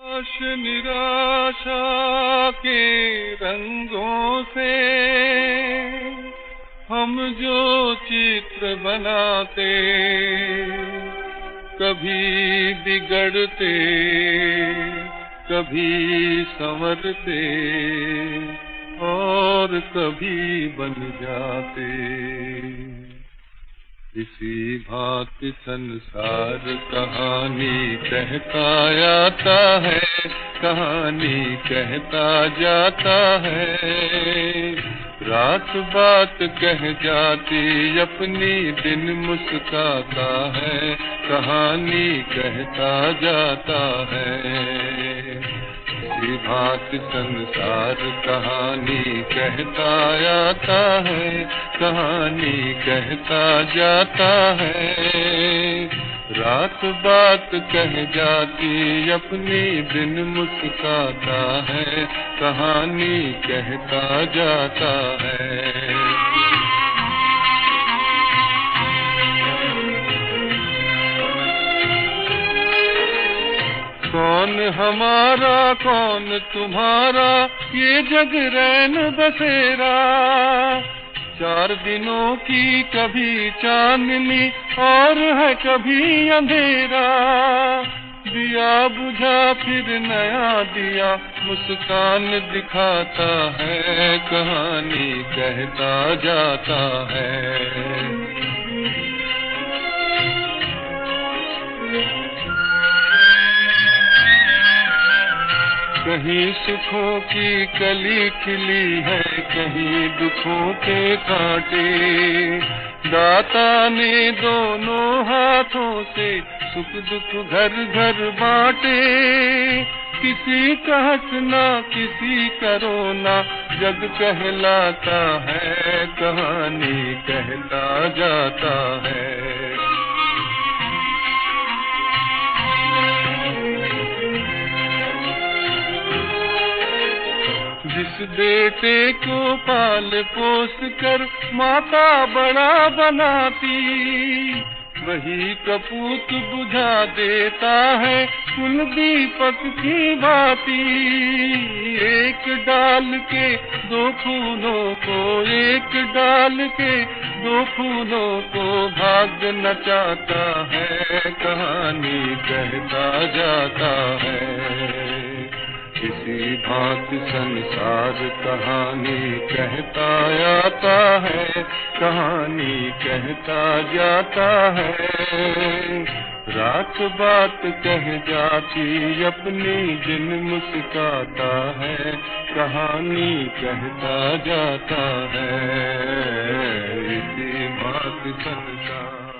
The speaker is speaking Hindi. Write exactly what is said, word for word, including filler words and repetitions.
आश निराशा के रंगों से हम जो चित्र बनाते, कभी बिगड़ते कभी संवरते और कभी बन जाते। इसी भांति संसार कहानी कहता आता है, कहानी कहता जाता है। रात बात कह जाती अपनी, दिन मुस्काता है, कहानी कहता जाता है। इसी भांति संसार कहानी कहता आता है, कहानी कहता जाता है। रात बात कह जाती अपनी, दिन मुस्काता है, कहानी कहता जाता है। कौन हमारा कौन तुम्हारा, ये जग रैन बसेरा। चार दिनों की कभी चांदनी और है कभी अंधेरा। दिया बुझा फिर नया दिया, मुस्कान दिखाता है, कहानी कहता जाता है। कहीं सुखों की कली खिली है, कहीं दुखों के कांटे। दाता ने दोनों हाथों से सुख दुख घर घर बांटे। किसी का हंसना किसी का रोना जग कहलाता है, कहानी कहता जाता है। जिस बेटे को पाल पोस कर माता बड़ा बनाती, वही कपूत बुझा देता है कुल दीपक की बाती। एक डाल के दो फूलों को, एक डाल के दो फूलों को भाग नचाता है, कहानी कहता जाता है। इसी भांति संसार कहानी कहता आता है, कहानी कहता जाता है। रात बात कह जाती अपनी, दिन मुस्काता है, कहानी कहता जाता है। इसी भांति संसार